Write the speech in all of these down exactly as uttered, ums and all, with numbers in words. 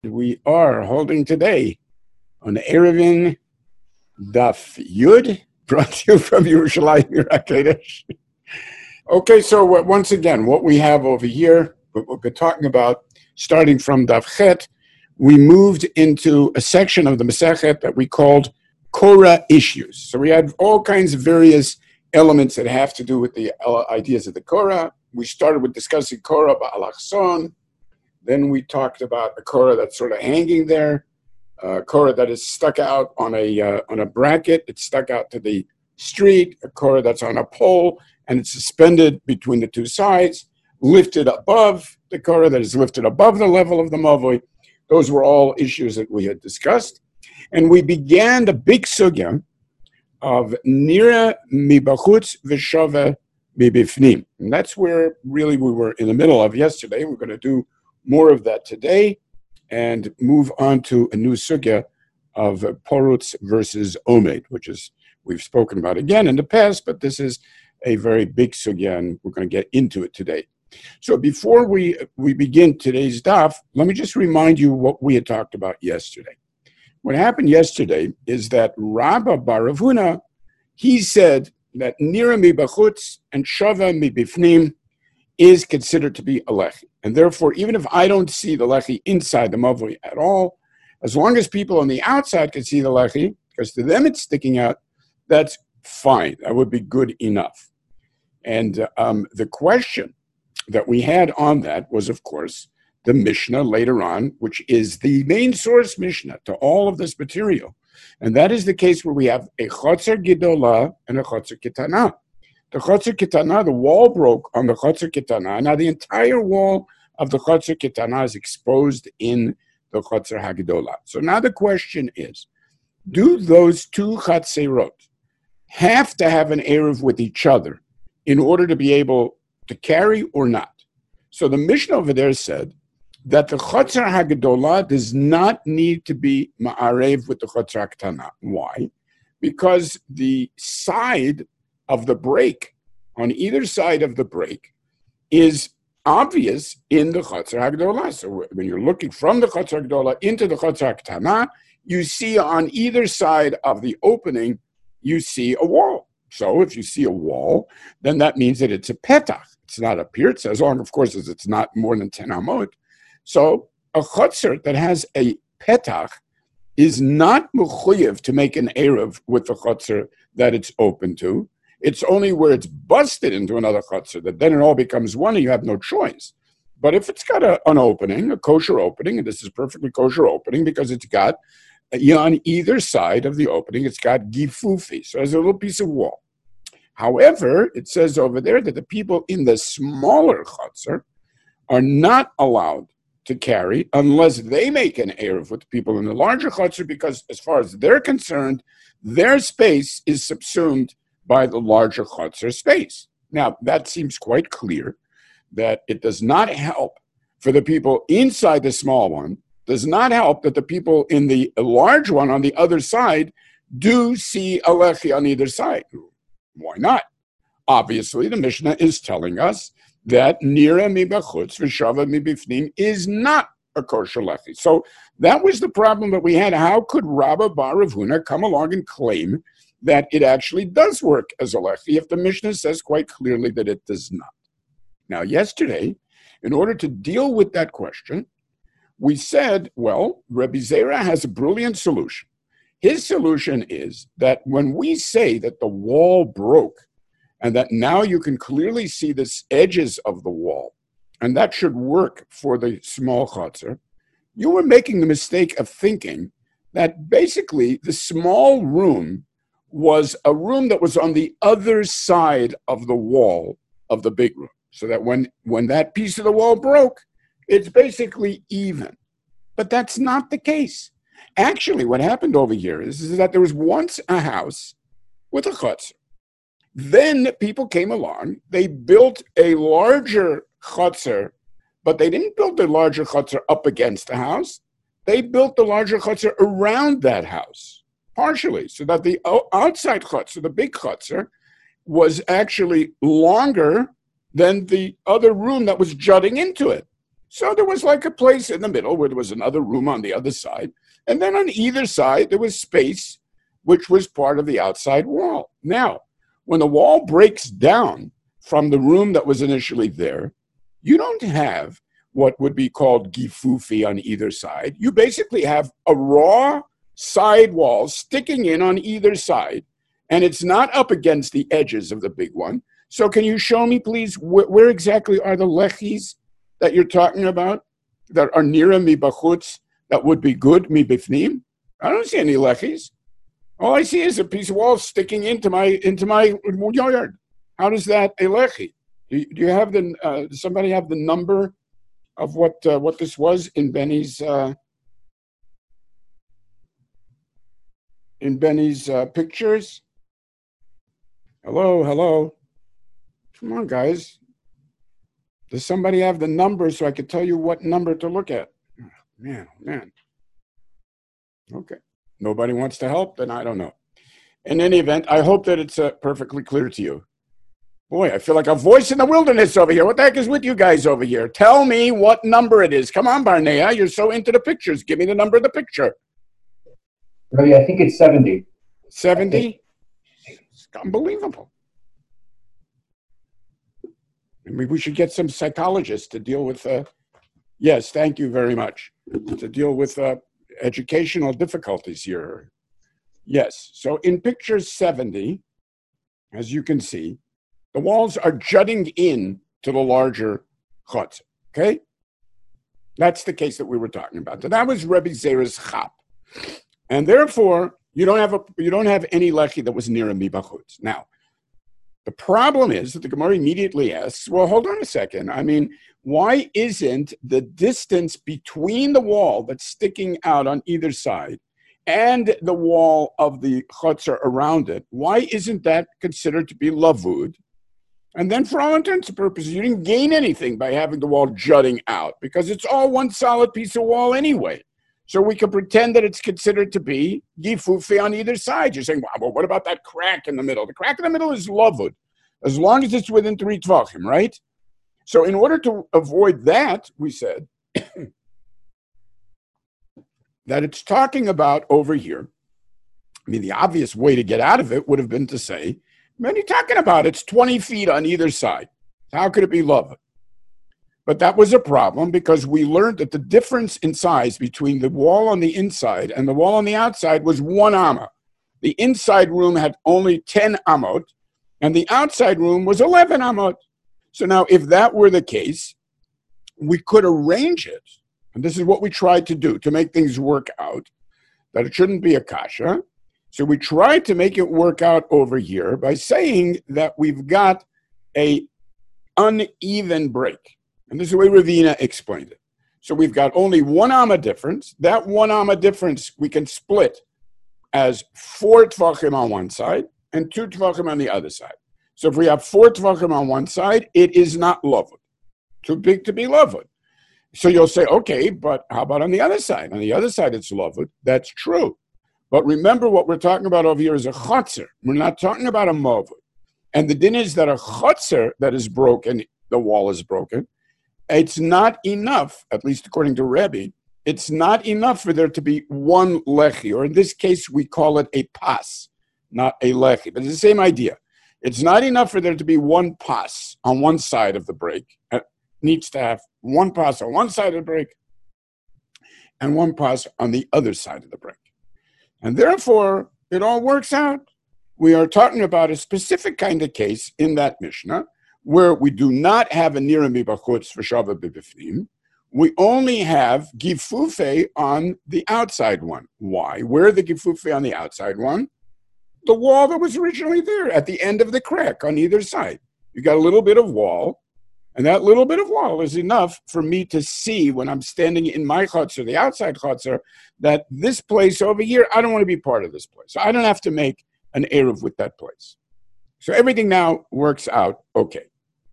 We are holding today on Erevin Daf Yud, brought to you from Yerushalayim Irakedesh. Okay, so what, once again, what we have over here, what we've been talking about, starting from Daf Chet, we moved into a section of the Masechet that we called Korah issues. So we had all kinds of various elements that have to do with the ideas of the Korah. We started with discussing Korah Ba'alachson. Then we talked about a Korah that's sort of hanging there, a Korah that is stuck out on a uh, on a bracket. It's stuck out to the street, a Korah that's on a pole, and it's suspended between the two sides, lifted above the Korah that is lifted above the level of the Mavoi. Those were all issues that we had discussed. And we began the big sugya of Nira mibachutz v'shava mibifnim. And that's where really we were in the middle of yesterday. We're going to do more of that today and move on to a new sugya of Porutz versus Omed, which is we've spoken about again in the past, but this is a very big sugya and we're going to get into it today. So before we, we begin today's daf, let me just remind you what we had talked about yesterday. What happened yesterday is that Rabba bar Rav Huna, he said that Nira mibachutz and Shava mibifnim is considered to be a lechi. And therefore, even if I don't see the lechi inside the mavoi at all, as long as people on the outside can see the lechi, because to them it's sticking out, that's fine. That would be good enough. And um, the question that we had on that was, of course, the Mishnah later on, which is the main source Mishnah to all of this material. And that is the case where we have a chotzer gidola and a chotzer kitana. The Chotzer Kitana, the wall broke on the Chotzer Kitana. Now the entire wall of the Chotzer Kitana is exposed in the Chotzer Hagdola. So now the question is, do those two Chatzerot have to have an Eruv with each other in order to be able to carry or not? So the Mishnah over there said that the Chotzer Hagdola does not need to be Ma'arev with the Chotzer Kitana. Why? Because the side of the break, on either side of the break, is obvious in the Chotzer Hagdola. So when you're looking from the Chotzer Hagdola into the Chotzer Ktana, you see on either side of the opening, you see a wall. So if you see a wall, then that means that it's a petach. It's not a pirtz, as long, of course, as it's not more than ten amot. So a Chotzer that has a petach is not mechuyev to make an eruv with the Chotzer that it's open to. It's only where it's busted into another chutzner that then it all becomes one and you have no choice. But if it's got a, an opening, a kosher opening, and this is perfectly kosher opening because it's got, you know, on either side of the opening, it's got gifufi, so there's a little piece of wall. However, it says over there that the people in the smaller chutzner are not allowed to carry unless they make an eruv with the people in the larger chutzner, because as far as they're concerned, their space is subsumed by the larger chotzer space. Now, that seems quite clear that it does not help for the people inside the small one, does not help that the people in the large one on the other side do see a lechi on either side. Why not? Obviously, the Mishnah is telling us that nira mibachutz v'shava mibifnim is not a kosher lechi. So that was the problem that we had. How could Rabba bar Rav Huna come along and claim that it actually does work as a lechi if the Mishnah says quite clearly that it does not? Now, yesterday, in order to deal with that question, we said, well, Rebbe Zera has a brilliant solution. His solution is that when we say that the wall broke and that now you can clearly see the edges of the wall, and that should work for the small chotzer, you were making the mistake of thinking that basically the small room was a room that was on the other side of the wall of the big room. So that when, when that piece of the wall broke, it's basically even. But that's not the case. Actually, what happened over here is, is that there was once a house with a chutzner. Then people came along, they built a larger chutzner, but they didn't build the larger chutzner up against the house. They built the larger chutzner around that house. Partially, so that the outside chutzner, the big chutzner, was actually longer than the other room that was jutting into it. So there was like a place in the middle where there was another room on the other side. And then on either side, there was space, which was part of the outside wall. Now, when the wall breaks down from the room that was initially there, you don't have what would be called gifufi on either side. You basically have a raw side wall sticking in on either side, and it's not up against the edges of the big one. So can you show me, please, wh- where exactly are the lechis that you're talking about that are nira mi bachutz, that would be good mi bifnim? I don't see any lechis. All I see is a piece of wall sticking into my into my yard. How does that a lechi? Do, do you have the? Uh, does somebody have the number of what uh, what this was in Benny's uh, in Benny's uh, pictures? Hello, hello. Come on, guys. Does somebody have the number so I could tell you what number to look at? Oh, man, man. Okay. Nobody wants to help, then I don't know. In any event, I hope that it's uh, perfectly clear to you. Boy, I feel like a voice in the wilderness over here. What the heck is with you guys over here? Tell me what number it is. Come on, Barnea. You're so into the pictures. Give me the number of the picture. Rabbi, I think it's seventy. seventy? It's unbelievable. Maybe we should get some psychologists to deal with, uh, yes, thank you very much, to deal with uh, educational difficulties here. Yes, so in picture seventy, as you can see, the walls are jutting in to the larger chutz, okay? That's the case that we were talking about. So that was Rebbe Zera's chap. And therefore, you don't have a you don't have any lechi that was near a mibachutz. Now, the problem is that the Gemara immediately asks, well, hold on a second. I mean, why isn't the distance between the wall that's sticking out on either side and the wall of the chutzner around it, why isn't that considered to be lavud? And then for all intents and purposes, you didn't gain anything by having the wall jutting out because it's all one solid piece of wall anyway. So we can pretend that it's considered to be gifufi on either side. You're saying, wow, well, what about that crack in the middle? The crack in the middle is lavud, as long as it's within three tvachim, right? So in order to avoid that, we said that it's talking about over here. I mean, the obvious way to get out of it would have been to say, man, you're talking about it's twenty feet on either side. How could it be lavud? But that was a problem because we learned that the difference in size between the wall on the inside and the wall on the outside was one amma. The inside room had only ten amot, and the outside room was eleven amot. So now, if that were the case, we could arrange it, and this is what we tried to do to make things work out, that it shouldn't be a kasha. So we tried to make it work out over here by saying that we've got a uneven break. And this is the way Ravina explained it. So we've got only one amma difference. That one amma difference we can split as four tvachim on one side and two tvachim on the other side. So if we have four tvachim on one side, it is not lavud. Too big to be lavud. So you'll say, okay, but how about on the other side? On the other side, it's lavud. That's true. But remember, what we're talking about over here is a chutzner. We're not talking about a mavud. And the din is that a chutzner that is broken, the wall is broken, it's not enough, at least according to Rebbe, it's not enough for there to be one lechi, or in this case, we call it a pas, not a lechi. But it's the same idea. It's not enough for there to be one pas on one side of the break. It needs to have one pas on one side of the break and one pas on the other side of the break. And therefore, it all works out. We are talking about a specific kind of case in that Mishnah where we do not have a nira mibachutz for shava b'bifnim. We only have gifufe on the outside one. Why? Where the gifufe on the outside one? The wall that was originally there at the end of the crack on either side. You got a little bit of wall, and that little bit of wall is enough for me to see when I'm standing in my chutzner, the outside chutzner, that this place over here, I don't want to be part of this place. So I don't have to make an eruv with that place. So everything now works out okay.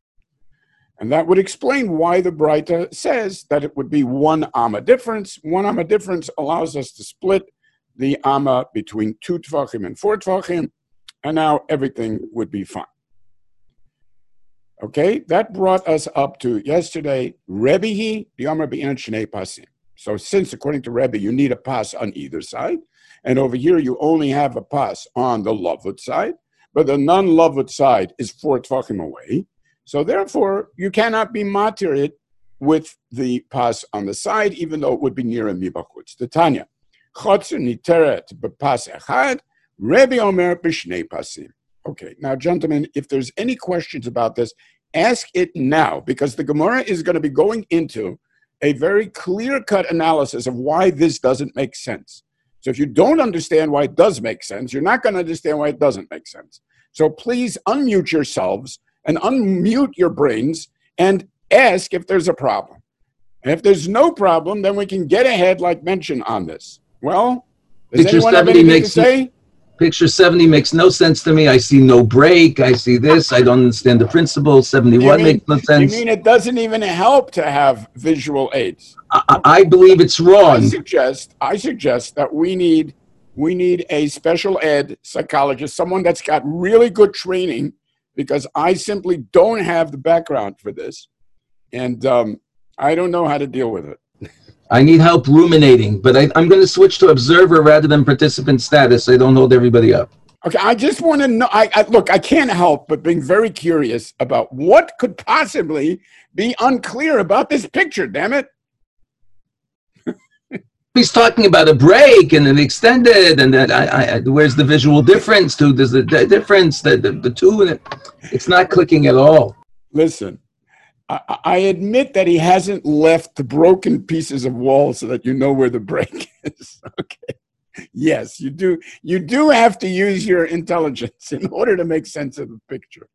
And that would explain why the Braita says that it would be one amma difference. One amma difference allows us to split the amma between two tvachim and four tvachim, and now everything would be fine. Okay, that brought us up to yesterday, Rebbe Yom Rabbeinu Shnei Pasim. So since, according to Rebbe, you need a pas on either side, and over here you only have a pas on the Lavut side, but the non-Lavut side is four tvachim away, so therefore you cannot be matir with the pas on the side, even though it would be near a mibachutz. The Tanya, Chotzer niteret b'pas echad, Rebbe Omer b'shnei pasim. Okay, now, gentlemen, if there's any questions about this, ask it now, because the Gemara is going to be going into a very clear-cut analysis of why this doesn't make sense. So if you don't understand why it does make sense, you're not going to understand why it doesn't make sense. So please unmute yourselves and unmute your brains and ask if there's a problem. And if there's no problem, then we can get ahead, like mentioned, on this. Well, does Picture anyone have seventy anything makes to say? Picture seventy makes no sense to me. I see no break. I see this. I don't understand the principle. seventy-one You mean- makes no sense. You mean it doesn't even help to have visual aids? I, I believe it's I wrong. suggest I suggest that we need we need a special ed psychologist, someone that's got really good training, because I simply don't have the background for this, and um, I don't know how to deal with it. I need help ruminating, but I, I'm going to switch to observer rather than participant status. I don't hold everybody up. Okay, I just want to know. I, I look. I can't help but being very curious about what could possibly be unclear about this picture. Damn it! He's talking about a break and an extended, and that I, I, where's the visual difference? To there's the, the difference, the, the the two, and it, it's not clicking at all. Listen, I, I admit that he hasn't left the broken pieces of wall so that you know where the break is. Okay. Yes, you do. You do have to use your intelligence in order to make sense of the picture.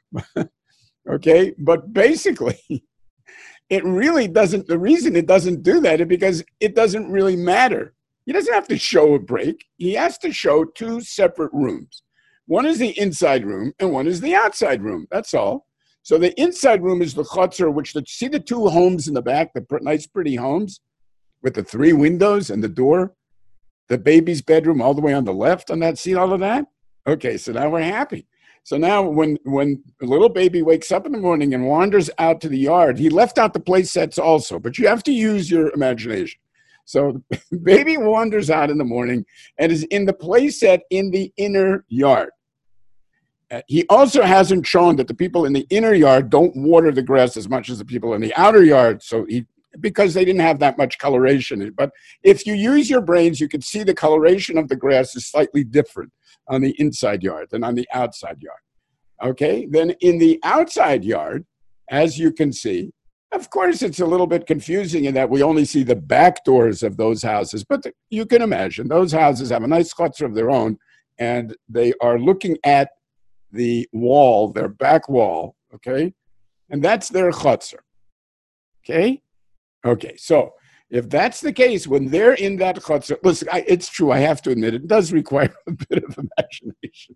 Okay, but basically, it really doesn't. The reason it doesn't do that is because it doesn't really matter. He doesn't have to show a break. He has to show two separate rooms. One is the inside room, and one is the outside room. That's all. So the inside room is the chutzner, which the, see the two homes in the back, the nice, pretty homes with the three windows and the door, the baby's bedroom all the way on the left on that. See all of that? Okay, so now we're happy. So now when, when a little baby wakes up in the morning and wanders out to the yard, he left out the play sets also, but you have to use your imagination. So the baby wanders out in the morning and is in the play set in the inner yard. Uh, he also hasn't shown that the people in the inner yard don't water the grass as much as the people in the outer yard, so he, because they didn't have that much coloration. But if you use your brains, you can see the coloration of the grass is slightly different on the inside yard than on the outside yard. Okay, then in the outside yard, as you can see, of course, it's a little bit confusing in that we only see the back doors of those houses, but the, you can imagine those houses have a nice chutzner of their own, and they are looking at the wall, their back wall, okay? And that's their chutzner, okay? Okay, so if that's the case, when they're in that chutzner, listen, I, it's true, I have to admit, it does require a bit of imagination.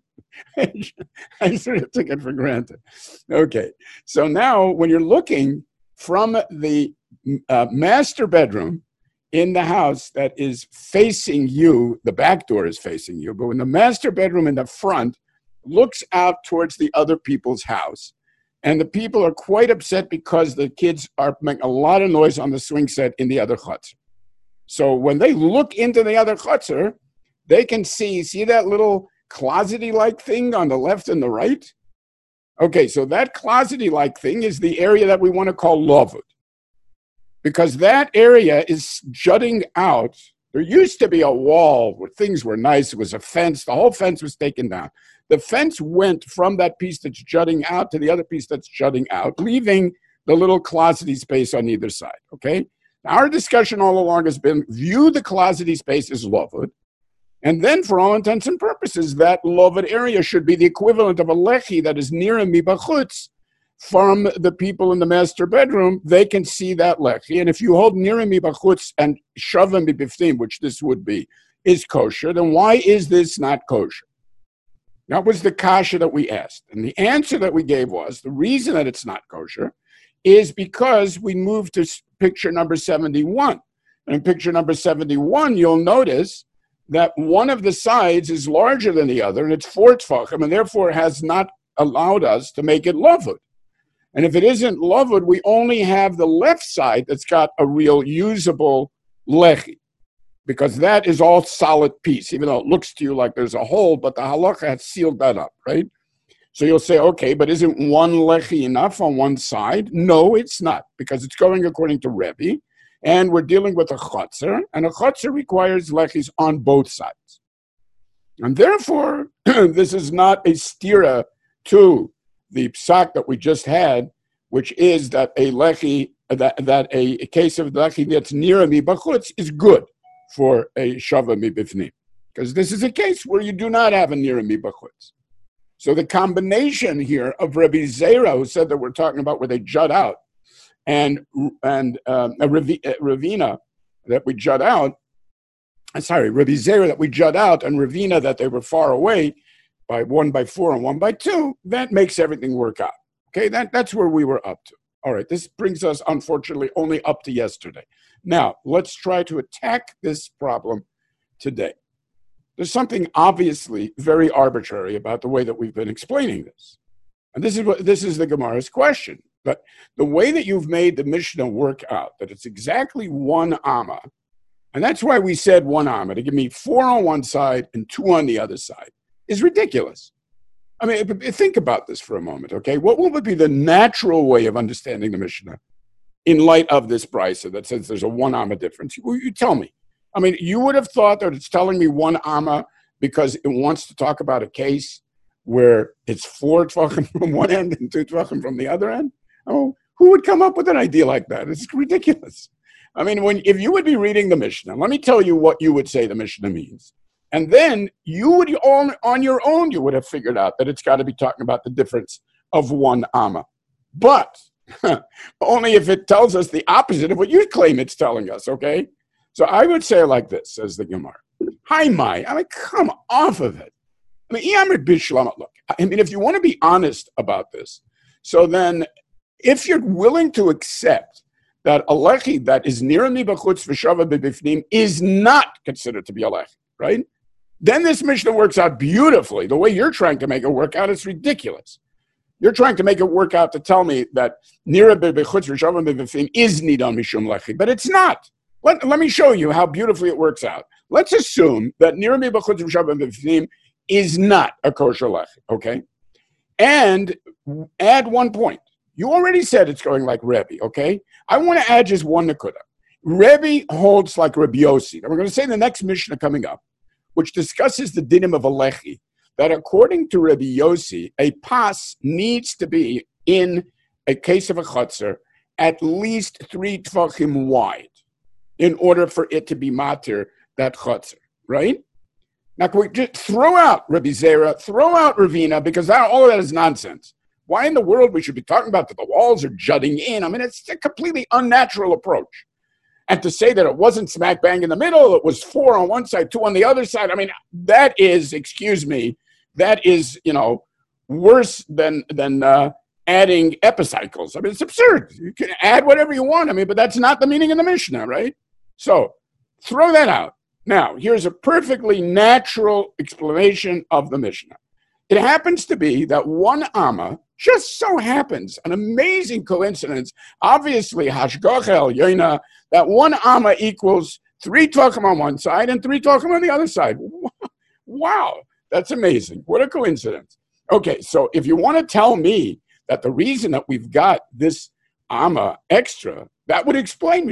I sort of took it for granted. Okay, so now when you're looking from the uh, master bedroom in the house that is facing you, the back door is facing you, but when the master bedroom in the front looks out towards the other people's house, and the people are quite upset because the kids are making a lot of noise on the swing set in the other chutzner. So when they look into the other chutzner, they can see, see that little closety-like thing on the left and the right? Okay, so that closety-like thing is the area that we want to call Lavut, because that area is jutting out. There used to be a wall where things were nice. It was a fence. The whole fence was taken down. The fence went from that piece that's jutting out to the other piece that's jutting out, leaving the little closety space on either side, okay? Our discussion all along has been view the closety space as Lavut, and then for all intents and purposes, that Lavut area should be the equivalent of a lechi that is near a mibachutz from the people in the master bedroom. They can see that lechi, and if you hold near a mibachutz and shavim mibiftim, which this would be, is kosher, then why is this not kosher? That was the kasha that we asked. And the answer that we gave was, the reason that it's not kosher is because we moved to picture number seventy-one. And in picture number seventy-one, you'll notice that one of the sides is larger than the other, and it's four tfachim, and therefore has not allowed us to make it lavut. And if it isn't lavud, we only have the left side that's got a real usable lechi, because that is all solid piece, even though it looks to you like there's a hole, but the halacha has sealed that up, right? So you'll say, okay, but isn't one lechi enough on one side? No, it's not, because it's going according to Rebbe, and we're dealing with a chotzer, and a chotzer requires lechis on both sides. And therefore, this is not a stira to the psak that we just had, which is that a lechi, that, that a, a case of lechi that's near a mibachutz is good for a shava mibifnim, because this is a case where you do not have a near a mibachutz. So the combination here of Rabbi Zera, who said that we're talking about where they jut out, and and um, a Ravina that we jut out, sorry, Rabbi Zera that we jut out, and Ravina that they were far away by one by four and one by two, that makes everything work out. Okay, that, that's where we were up to. All right, this brings us, unfortunately, only up to yesterday. Now, let's try to attack this problem today. There's something obviously very arbitrary about the way that we've been explaining this. And this is what this is the Gemara's question. But the way that you've made the Mishnah work out, that it's exactly one amma, and that's why we said one amma, to give me four on one side and two on the other side, is ridiculous. I mean, think about this for a moment, okay? What would be the natural way of understanding the Mishnah in light of this brisa that says there's a one amma difference? You, you tell me. I mean, you would have thought that it's telling me one amma because it wants to talk about a case where it's four tvachim from one end and two tvachim from the other end? Oh, who would come up with an idea like that? It's ridiculous. I mean, when if you would be reading the Mishnah, let me tell you what you would say the Mishnah means. And then you would, on, on your own, you would have figured out that it's got to be talking about the difference of one amma. But only if it tells us the opposite of what you claim it's telling us, okay? So I would say like this, says the Gemara. Hi, Mai. I mean, come off of it. I mean, look, I mean, if you want to be honest about this, so then if you're willing to accept that a lechi that is near mi b'chutz v'shava b'bifnim is not considered to be a lechi, right? Then this Mishnah works out beautifully. The way you're trying to make it work out is ridiculous. You're trying to make it work out to tell me that near b'chutz v'shava b'bifnim is nidon mishum lechi, but it's not. Let, let me show you how beautifully it works out. Let's assume that near mi b'chutz v'shava b'bifnim is not a kosher lechi, okay? And add one point. You already said it's going like Rebbe, okay? I want to add just one nakuda. Rebbe holds like Rabbi Yossi. And we're going to say the next Mishnah coming up, which discusses the dinim of a lechi, that according to Rabbi Yossi, a pas needs to be, in a case of a chutzer, at least three tvachim wide in order for it to be matir, that chutzer, right? Now, can we just throw out Rabbi Zera, throw out Ravina, because that, all of that is nonsense. Why in the world we should be talking about that the walls are jutting in? I mean, it's a completely unnatural approach. And to say that it wasn't smack bang in the middle, it was four on one side, two on the other side, I mean, that is, excuse me, that is, you know, worse than than uh, adding epicycles. I mean, it's absurd. You can add whatever you want, I mean, but that's not the meaning of the Mishnah, right? So, throw that out. Now, here's a perfectly natural explanation of the Mishnah. It happens to be that one amma just so happens, an amazing coincidence, obviously, hashgacha elyoina, that one amma equals three tvachim on one side and three tvachim on the other side. Wow, that's amazing. What a coincidence. Okay, so if you want to tell me that the reason that we've got this amma extra, that would explain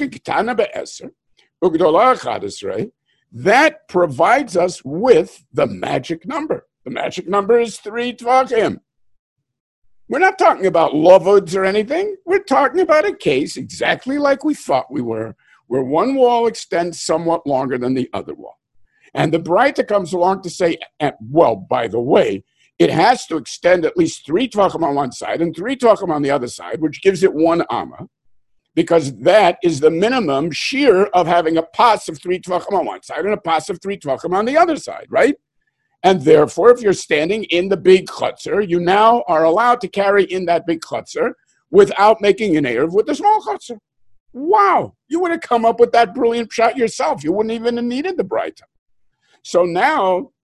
that provides us with the magic number. The magic number is three tvachim. We're not talking about lovuds or anything. We're talking about a case exactly like we thought we were, where one wall extends somewhat longer than the other wall. And the Braita comes along to say, well, by the way, it has to extend at least three tvachim on one side and three tvachim on the other side, which gives it one amma, because that is the minimum shear of having a pas of three tvachim on one side and a pas of three tvachim on the other side, right? And therefore, if you're standing in the big chutzner, you now are allowed to carry in that big chutzner without making an erev with the small chutzner. Wow! You would have come up with that brilliant shot yourself. You wouldn't even have needed the Braita. So now,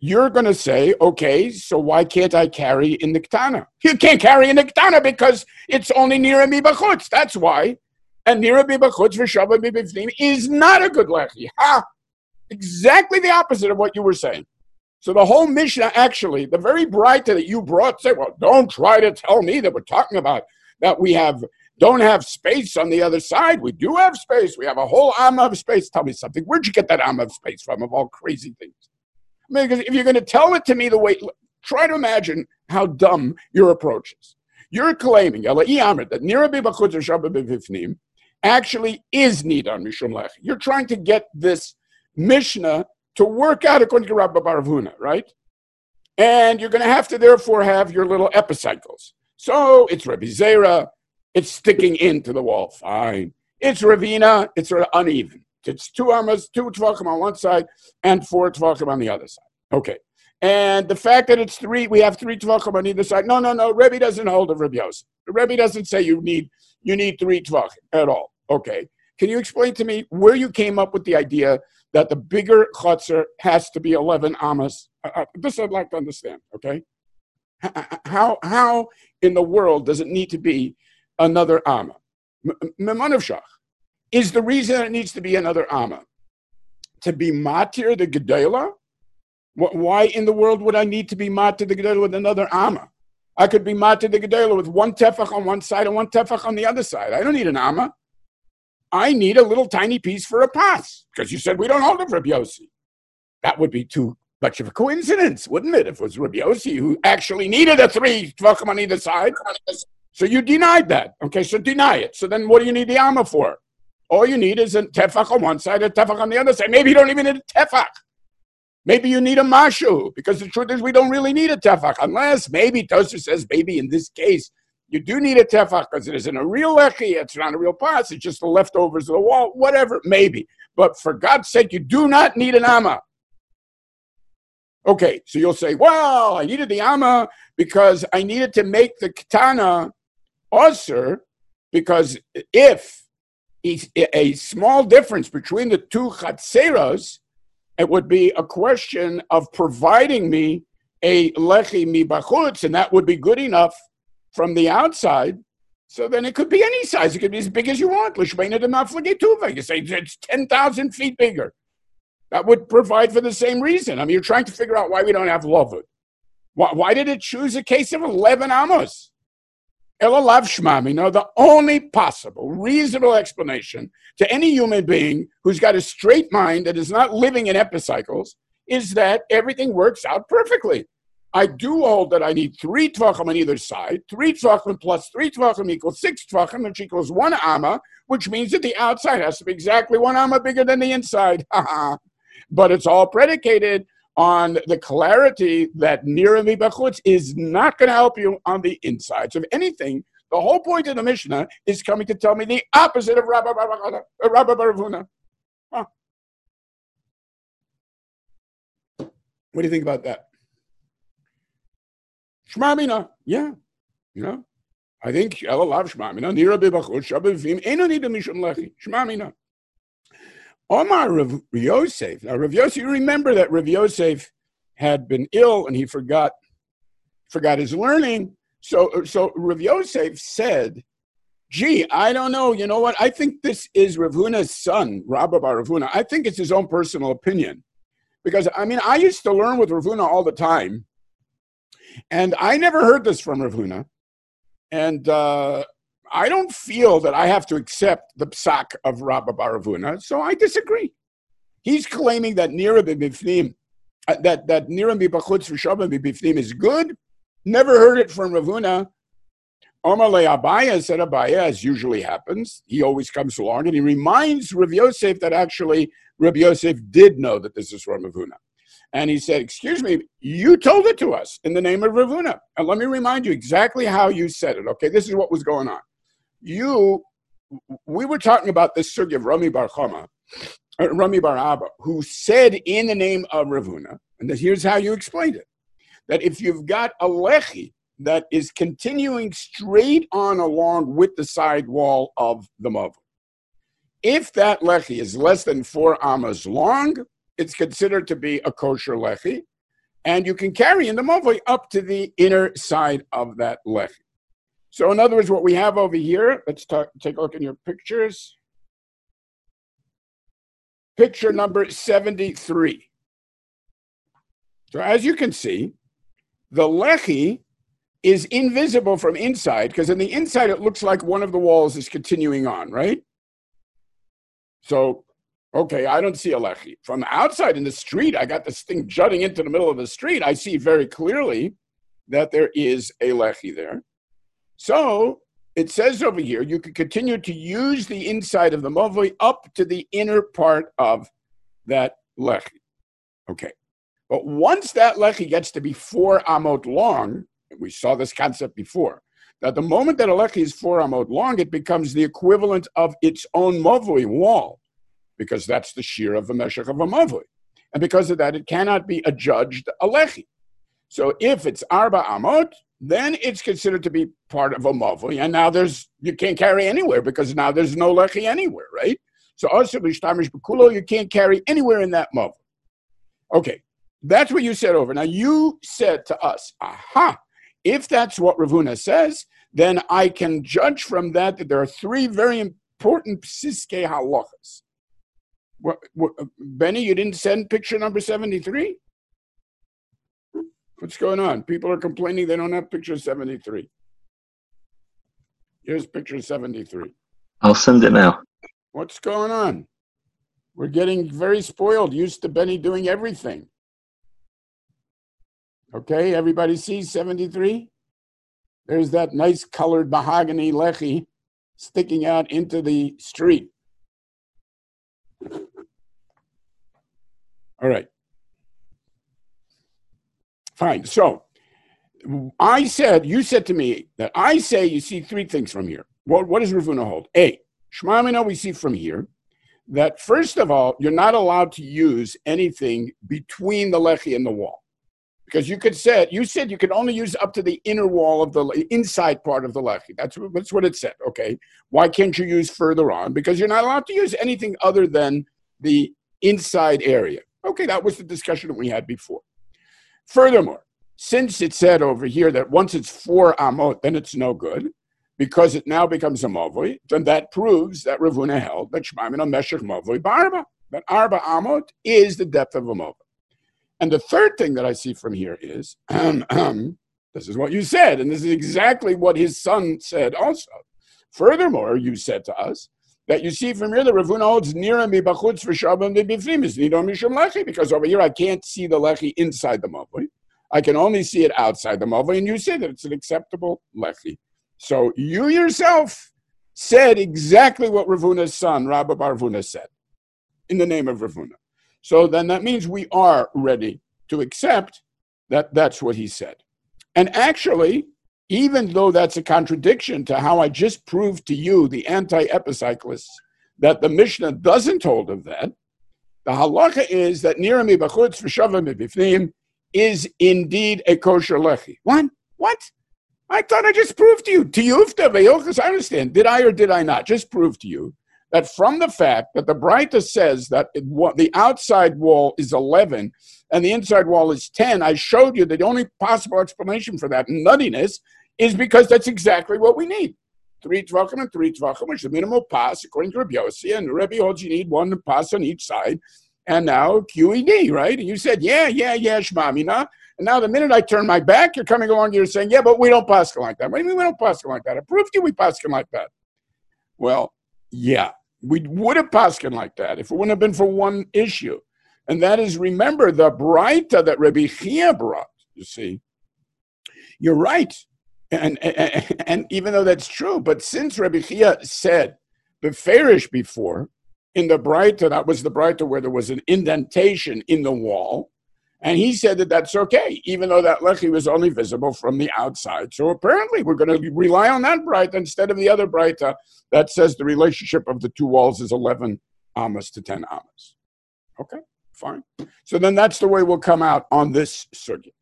you're going to say, okay, so why can't I carry in the Ketana? You can't carry in the Ketana because it's only Nira mi b'chutz. That's why. And Nira mi b'chutz v'shava mi b'fnim is not a good lechi. Ha! Exactly the opposite of what you were saying. So the whole Mishnah, actually, the very bright that you brought, say, well, don't try to tell me that we're talking about that we have don't have space on the other side. We do have space. We have a whole amma of space. Tell me something. Where'd you get that amma of space from, of all crazy things? I mean, because if you're going to tell it to me the way, try to imagine how dumb your approach is. You're claiming that Nira b'chutz v'shava b'fnim actually is nidar mishum lechi. You're trying to get this Mishnah to work out according to Rabbi Bar Avuna, right? And you're going to have to therefore have your little epicycles. So it's Rabbi Zera, it's sticking into the wall, fine. It's Ravina, it's sort of uneven. It's two amas, two tvachim on one side, and four tvachim on the other side. Okay. And the fact that it's three, we have three tvachim on either side. No, no, no. Rebbe doesn't hold of Rabbi Yosef. Rebbe doesn't say you need you need three tvachim at all. Okay. Can you explain to me where you came up with the idea that the bigger chutzner has to be eleven amas? Uh, this I'd like to understand, okay? How, how in the world does it need to be another amma? Memanav Shach. Is the reason it needs to be another amma to be matir the gedela? Why in the world would I need to be matir the gedela with another amma? I could be matir the gedela with one tefach on one side and one tefach on the other side. I don't need an amma. I need a little tiny piece for a pas, because you said we don't hold it for Rabbi Yossi. That would be too much of a coincidence, wouldn't it, if it was Rabbi Yossi who actually needed a three tvachim on either side? So you denied that. Okay, so deny it. So then what do you need the amma for? All you need is a tefach on one side, a tefach on the other side. Maybe you don't even need a tefach. Maybe you need a mashu, because the truth is we don't really need a tefach, unless maybe Tosfos says, maybe in this case, you do need a tefach because it isn't a real lechi, it's not a real pas, it's just the leftovers of the wall, whatever, maybe. But for God's sake, you do not need an amma. Okay, so you'll say, well, I needed the amma because I needed to make the ketana osir, because if a small difference between the two chatzeros, it would be a question of providing me a lechi mi bachutz, and that would be good enough from the outside. So then it could be any size. It could be as big as you want. You say it's ten thousand feet bigger. That would provide for the same reason. I mean, you're trying to figure out why we don't have lovud. Why, why did it choose a case of eleven amos? Elalav shmami. No, the only possible, reasonable explanation to any human being who's got a straight mind that is not living in epicycles is that everything works out perfectly. I do hold that I need three tvachim on either side. Three tvachim plus three tvachim equals six tvachim, which equals one amma, which means that the outside has to be exactly one amma bigger than the inside. But it's all predicated on the clarity that Nira mi b'chutz is not going to help you on the inside. So if anything, the whole point of the Mishnah is coming to tell me the opposite of Rabbi Bar Avuna. Huh. What do you think about that? Shema mina, yeah, you know, I think Elalav Shema mina, Nira b'chutz, Shabbat v'im, eno nida mishum lechi, Shema mina. Omar Rav Yosef. Now, Rav Yosef, you remember that Rav Yosef had been ill and he forgot forgot his learning. So, so Rav Yosef said, gee, I don't know. You know what? I think this is Rav Huna's son, Rabbi Bar Rav Huna. I think it's his own personal opinion. Because, I mean, I used to learn with Rav Huna all the time. And I never heard this from Rav Huna. And uh, I don't feel that I have to accept the psak of Rabbi Bar Avuna, so I disagree. He's claiming that Nira b'bifnim, uh, that that Nira b'bachutz v'shava b'bifnim is good. Never heard it from Rav Huna. Omar le Abaya said Abaya, as usually happens. He always comes along and he reminds Rav Yosef that actually Rav Yosef did know that this is from Rav Huna. And he said, excuse me, you told it to us in the name of Rav Huna. And let me remind you exactly how you said it. Okay, this is what was going on. You, we were talking about this sugya of Rami Bar Chama, uh, Rami Bar Abba, who said in the name of Rav Huna, and that here's how you explained it, that if you've got a lechi that is continuing straight on along with the side wall of the mavu, if that lechi is less than four amas long, it's considered to be a kosher lechi. And you can carry in the mavoi up to the inner side of that lechi. So in other words, what we have over here, let's talk, take a look in your pictures. Picture number seventy-three. So as you can see, the lechi is invisible from inside, because on the inside it looks like one of the walls is continuing on, right? So, okay, I don't see a lechi. From the outside in the street, I got this thing jutting into the middle of the street. I see very clearly that there is a lechi there. So it says over here, you can continue to use the inside of the mavoi up to the inner part of that lechi. Okay. But once that lechi gets to be four amot long, we saw this concept before, that the moment that a lechi is four amot long, it becomes the equivalent of its own mavoi wall, because that's the shear of the meshech of a mavoi. And because of that, it cannot be adjudged a lechi. So if it's arba amot, then it's considered to be part of a mavoi, and now there's, you can't carry anywhere, because now there's no lechi anywhere, right? So also, you can't carry anywhere in that mavoi. Okay. That's what you said over. Now, you said to us, aha, if that's what Rav Huna says, then I can judge from that that there are three very important psiskei halachas. What, what, Benny, you didn't send picture number seventy-three? What's going on? People are complaining they don't have picture seventy-three. Here's picture seventy-three. I'll send it now. What's going on? We're getting very spoiled, used to Benny doing everything. Okay, everybody sees seventy-three? There's that nice colored mahogany lechi sticking out into the street. All right. Fine. So I said, you said to me that I say you see three things from here. What, what does Rav Huna hold? A, Shema Amino, we see from here that first of all, you're not allowed to use anything between the lechi and the wall. Because you could say, you said you could only use up to the inner wall of the inside part of the lechi. That's, that's what it said, okay? Why can't you use further on? Because you're not allowed to use anything other than the inside area. Okay, that was the discussion that we had before. Furthermore, since it said over here that once it's four amot, then it's no good, because it now becomes a mavoi, then that proves that Rav Huna held that Shema Amino meshech mavoi b'arba, that arba amot is the depth of a mavoi. And the third thing that I see from here is, um, um, this is what you said, and this is exactly what his son said also. Furthermore, you said to us that you see from here that Rav Huna holds nira mi bachutz v'shabam mi bifnim is nidon mishum lechi, because over here I can't see the lechi inside the mavoi. I can only see it outside the mavoi, and you say that it's an acceptable lechi. So you yourself said exactly what Rav Huna's son, Rabbi Bar Huna, said in the name of Rav Huna. So then that means we are ready to accept that that's what he said. And actually, even though that's a contradiction to how I just proved to you, the anti-epicyclists, that the Mishnah doesn't hold of that, the halacha is that nira mi bachutz v'shava mi bifnim is indeed a kosher lechi. What? What? I thought I just proved to you. To you, I understand. Did I or did I not? Just prove to you that from the fact that the Braita says that it, the outside wall is eleven and the inside wall is ten, I showed you that the only possible explanation for that nuttiness is because that's exactly what we need. Three tvachim and three tvachim, which is the minimal pass, according to Rabbi Yossi, and Rabbi holds you need one pass on each side, and now Q E D, right? And you said, yeah, yeah, yeah, Shema Amino. And now the minute I turn my back, you're coming along, you're saying, yeah, but we don't pass like that. What do you mean we don't pass like that? I proved to you we pass like that. Well, yeah. We would have paskin like that if it wouldn't have been for one issue. And that is, remember, the Braita that Rabbi Chia brought, you see. You're right. And, and, and even though that's true, but since Rabbi Chia said beferish before, in the Braita, that was the Braita where there was an indentation in the wall, and he said that that's okay, even though that lechi was only visible from the outside. So apparently we're going to rely on that Braita instead of the other Braita that says the relationship of the two walls is eleven amas to ten amas. Okay, fine. So then that's the way we'll come out on this sugya.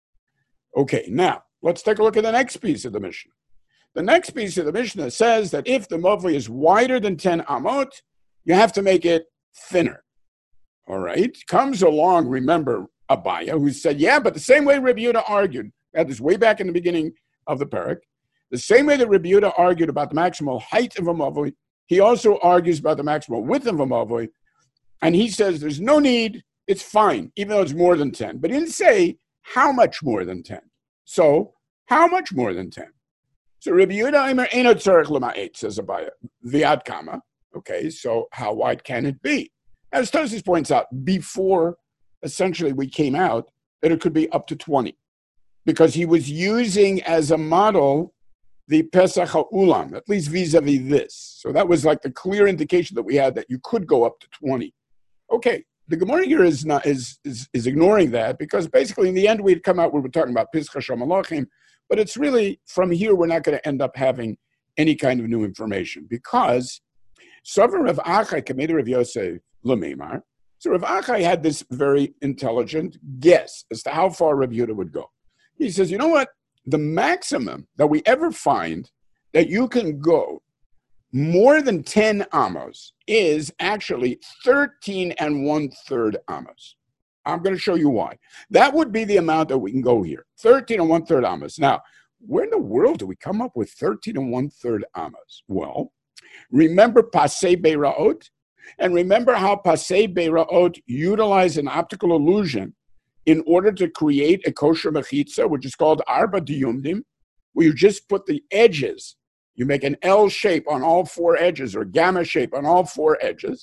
Okay, now let's take a look at the next piece of the Mishnah. The next piece of the Mishnah says that if the mavoi is wider than ten amot, you have to make it thinner. All right, comes along, remember, Abaya, who said, yeah, but the same way Rabbi Yehuda argued, that is way back in the beginning of the parak, the same way that Rabbi Yehuda argued about the maximal height of a mavoi, he also argues about the maximal width of a mavoi, and he says there's no need, it's fine, even though it's more than ten. But he didn't say how much more than ten. So, how much more than ten? So Rabbi Yehuda Eimer Eino Tzarech L'Ma'et, says Abaya, V'ad Kama. Okay, so how wide can it be? As Tosfos points out, before essentially we came out, that it could be up to twenty. Because he was using as a model the Pesach HaUlam, at least vis-a-vis this. So that was like the clear indication that we had that you could go up to twenty. Okay, the Gemara here is not is is, is ignoring that, because basically in the end we'd come out, we were talking about Pischa Shamalachim, but it's really, from here, we're not going to end up having any kind of new information, because Sovereign Rav Achai Kamei Rav Yosef L'Meimar, so Rav Achai had this very intelligent guess as to how far Rav Yehuda would go. He says, you know what? The maximum that we ever find that you can go more than ten amos is actually thirteen and one third amos. I'm going to show you why. That would be the amount that we can go here. thirteen and one third amos. Now, where in the world do we come up with thirteen and one third amos? Well, remember Pasei Beiraot? And remember how Pasei Beiraot utilized an optical illusion in order to create a kosher mechitza, which is called arba diyumdim, where you just put the edges. You make an L shape on all four edges, or gamma shape on all four edges,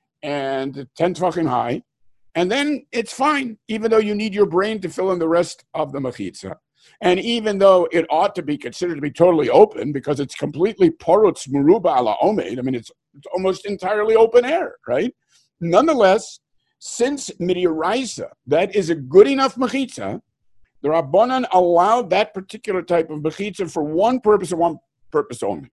and ten tvachim high, and then it's fine, even though you need your brain to fill in the rest of the mechitza. And even though it ought to be considered to be totally open, because it's completely porutz meruba ala omed, I mean, it's, it's almost entirely open air, right? Nonetheless, since midiraisa, that is a good enough mechitza, the Rabbanan allowed that particular type of mechitza for one purpose and one purpose only.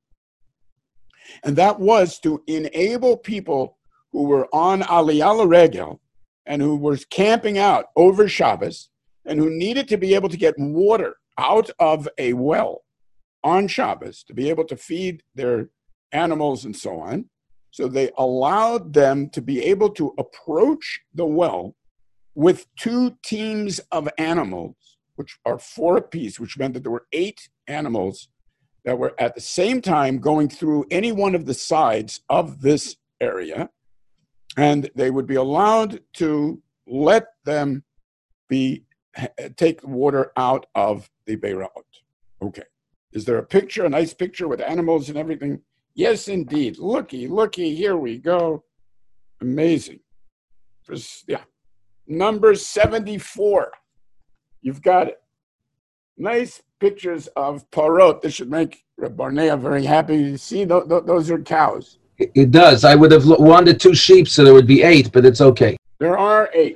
And that was to enable people who were on Aliyah L'Regel and who were camping out over Shabbos and who needed to be able to get water out of a well on Shabbos to be able to feed their animals and so on. So they allowed them to be able to approach the well with two teams of animals, which are four apiece, which meant that there were eight animals that were at the same time going through any one of the sides of this area, and they would be allowed to let them be take the water out of the Beiraot. Okay. Is there a picture, a nice picture with animals and everything? Yes, indeed. Looky, looky, here we go. Amazing. Just, yeah. Number seventy-four. You've got it. Nice pictures of parot. This should make Reb Barnea very happy. You see, th- th- those are cows. It does. I would have wanted two sheep, so there would be eight, but it's okay. There are eight.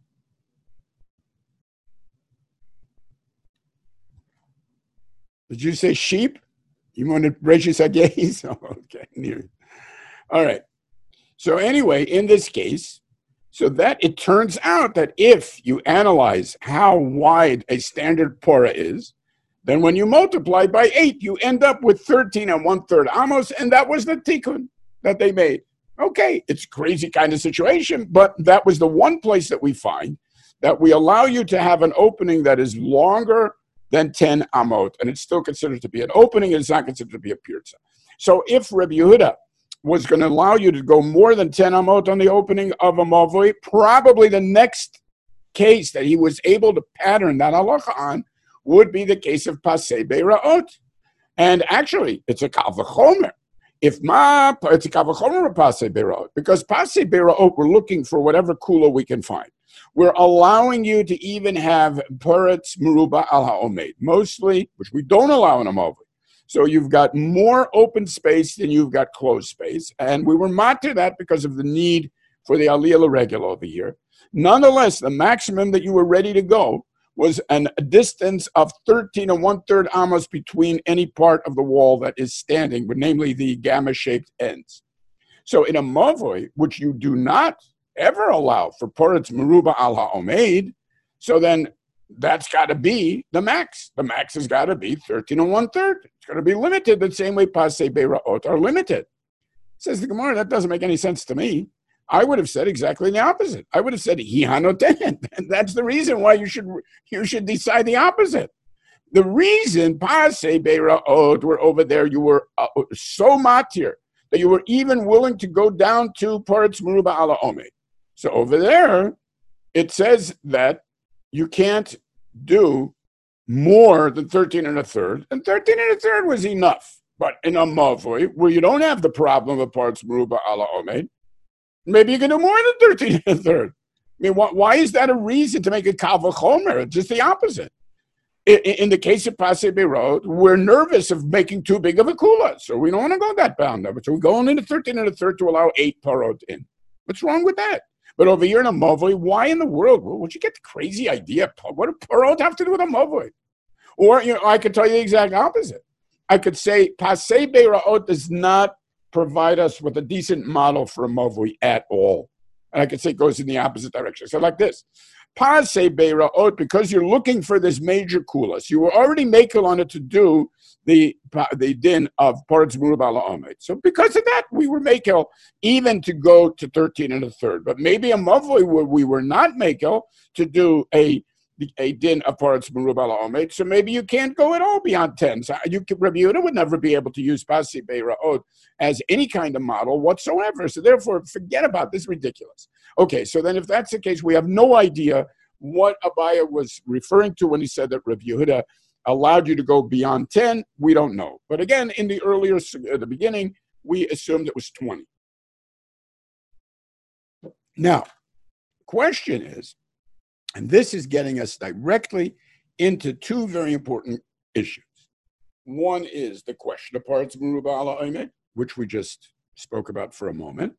Did you say sheep? You wanted Rishis Hagez? Oh, okay. Near. All right. So anyway, in this case, so that it turns out that if you analyze how wide a standard pora is, then when you multiply by eight, you end up with thirteen and one third amos, and that was the tikkun that they made. Okay, it's a crazy kind of situation, but that was the one place that we find that we allow you to have an opening that is longer than ten amot, and it's still considered to be an opening, and it's not considered to be a pirza. So if Rabbi Yehuda was going to allow you to go more than ten amot on the opening of a mavoi, probably the next case that he was able to pattern that halacha on would be the case of Pasei Beiraot. And actually, it's a kal v'chomer. If ma, it's a kal v'chomer of Pasei Beiraot, because Pasei Beiraot, we're looking for whatever kula we can find. We're allowing you to even have peretz meruba al ha'omed, mostly, which we don't allow in a mavoi. So you've got more open space than you've got closed space. And we were matir that because of the need for the aliyah l'regel over here. Nonetheless, the maximum that you were ready to go was an, a distance of thirteen and one-third amos between any part of the wall that is standing, but namely the gamma-shaped ends. So in a mavoi, which you do not ever allow for poretz meruba al ha'omed, so then that's got to be the max. The max has got to be thirteen and one-third. It's going to be limited the same way Pasei Beiraot are limited. Says the Gemara, that doesn't make any sense to me. I would have said exactly the opposite. I would have said he hanoten. That's the reason why you should you should decide the opposite. The reason Pasei Beiraot were over there, you were uh, so matir that you were even willing to go down to Paretz Meruba ala Omed. So over there, it says that you can't do more than thirteen and a third, and thirteen and a third was enough. But in a mavoi, where you don't have the problem of Paretz Meruba ala Omed, maybe you can do more than thirteen and a third. I mean, why, why is that a reason to make a kal v'chomer? It's just the opposite. In, in the case of Pasei Beiraot, we're nervous of making too big of a kula, so we don't want to go that bound. So we're going into thirteen and a third to allow eight parot in. What's wrong with that? But over here in a mavoi, why in the world would you get the crazy idea? What do parot have to do with a mavoi? Or you know, I could tell you the exact opposite. I could say Pasei Beiraot does not provide us with a decent model for a mavoi at all. And I could say it goes in the opposite direction. So like this. Pasei Beiraot, because you're looking for this major kulas, you were already making on it to do the the din of Paretz Meruba ala Omed. So because of that, we were makel even to go to thirteen and a third. But maybe a mavoi where we were not makel to do a a din of Paretz Meruba ala Omed. So maybe you can't go at all beyond ten. So you could, Rabbi Yehuda would never be able to use Pasei Beiraot as any kind of model whatsoever. So therefore, forget about this. Ridiculous. Okay, so then if that's the case, we have no idea what Abaya was referring to when he said that Rabbi Yehuda allowed you to go beyond ten. We don't know. But again, in the earlier, at the beginning, we assumed it was twenty. Now, question is, and this is getting us directly into two very important issues. One is the question of Paretz Meruba ala Omed, which we just spoke about for a moment.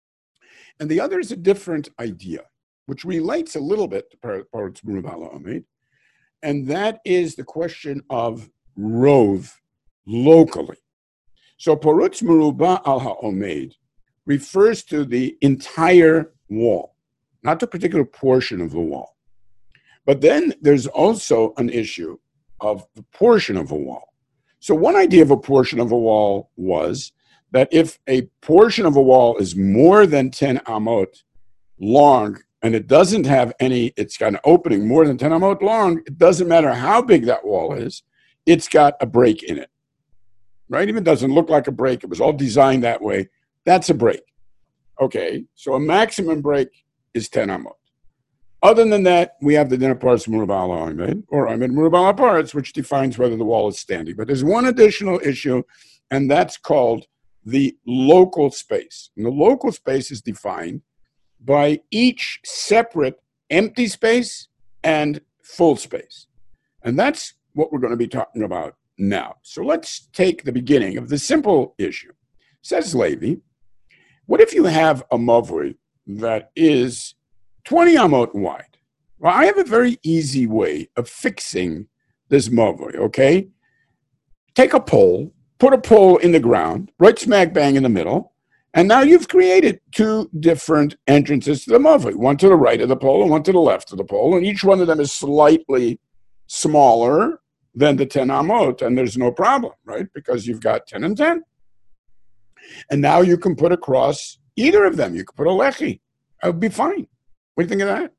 And the other is a different idea, which relates a little bit to Paretz Meruba ala Omed, and that is the question of rov locally. So Paretz Meruba ala Omed refers to the entire wall, not the particular portion of the wall. But then there's also an issue of the portion of a wall. So one idea of a portion of a wall was that if a portion of a wall is more than ten amot long, and it doesn't have any, it's got an opening more than ten amot long, it doesn't matter how big that wall is, it's got a break in it, right? Even doesn't look like a break. It was all designed that way. That's a break. Okay, so a maximum break is ten amot. Other than that, we have the din of Paretz Meruba ala Omed, or Omed Meruba ala Paretz, which defines whether the wall is standing. But there's one additional issue, and that's called the local space. And the local space is defined by each separate empty space and full space. And that's what we're going to be talking about now. So let's take the beginning of the simple issue. Says Levi, what if you have a mavoi that is twenty amot wide? Well, I have a very easy way of fixing this mavoi, okay? Take a pole, put a pole in the ground, right smack bang in the middle, and now you've created two different entrances to the mavoi, one to the right of the pole and one to the left of the pole, and each one of them is slightly smaller than the ten amot, and there's no problem, right? Because you've got ten and ten. And now you can put across either of them. You could put a lechi. It would be fine. What do you think of that?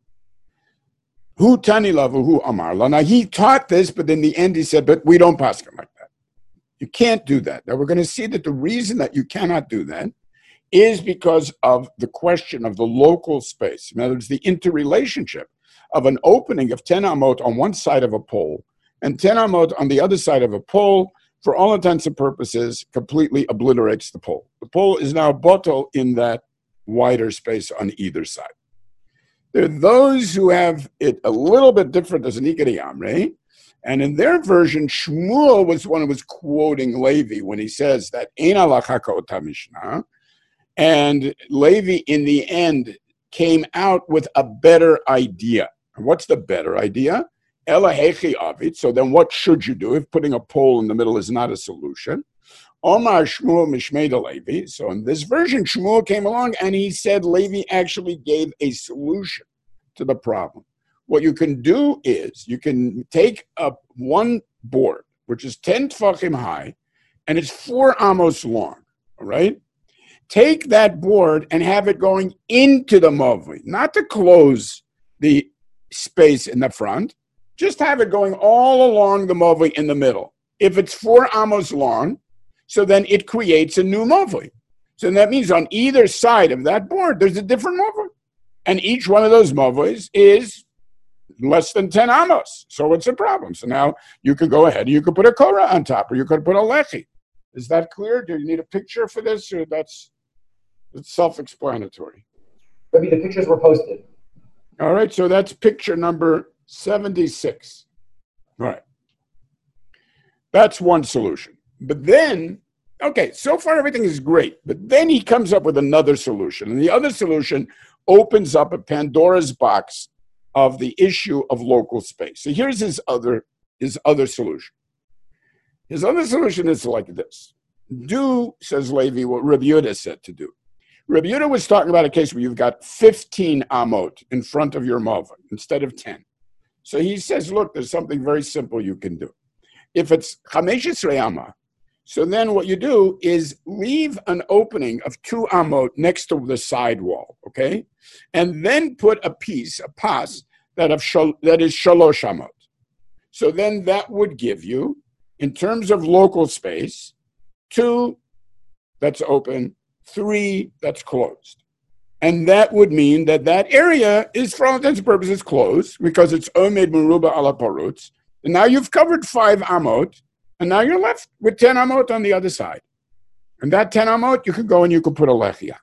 Hu tani lavu hu amar la. Now he taught this, but in the end he said, but we don't pass him like that. You can't do that. Now we're going to see that the reason that you cannot do that is because of the question of the local space. In other words, the interrelationship of an opening of ten amot on one side of a pole and ten amot on the other side of a pole, for all intents and purposes, completely obliterates the pole. The pole is now bottle in that wider space on either side. There are those who have it a little bit different as an Ikari Amre, and in their version, Shmuel was one who was quoting Levi when he says that Ein halacha ka'ota Mishnah, and Levi in the end came out with a better idea. And what's the better idea? Ela hechi avit. So then what should you do if putting a pole in the middle is not a solution? Omar Shmuel Mishmei de Levi. So in this version, Shmuel came along and he said Levi actually gave a solution to the problem. What you can do is you can take up one board, which is ten tefachim high, and it's four amos long, all right? take that board and have it going into the movli, not to close the space in the front, just have it going all along the movli in the middle. If it's four amos long, so then it creates a new movli. So that means on either side of that board, there's a different movli. And each one of those movlis is less than ten amos. So it's a problem. So now you could go ahead, you could put a korah on top, or you could put a lechi. Is that clear? Do you need a picture for this, or that's it's self-explanatory? Maybe the pictures were posted. All right, so that's picture number seventy-six. All right. That's one solution. But then, okay, so far everything is great. But then he comes up with another solution. And the other solution opens up a Pandora's box of the issue of local space. So here's his other, his other solution. His other solution is like this. Do, says Levi, what Rabbi Yehuda said to do. Rabbi Yehuda was talking about a case where you've got fifteen amot in front of your mova instead of ten. So he says, look, there's something very simple you can do. If it's chamesh esrei amma, so then what you do is leave an opening of two amot next to the side wall, okay? And then put a piece, a pas, that, of shal, that is shalosh amot. So then that would give you, in terms of local space, two that's open, three that's closed. And that would mean that that area is, for all intents and purposes, closed because it's omed meruba ala parutz. And now you've covered five amot, and now you're left with ten amot on the other side. And that ten amot, you could go and you could put a lechia.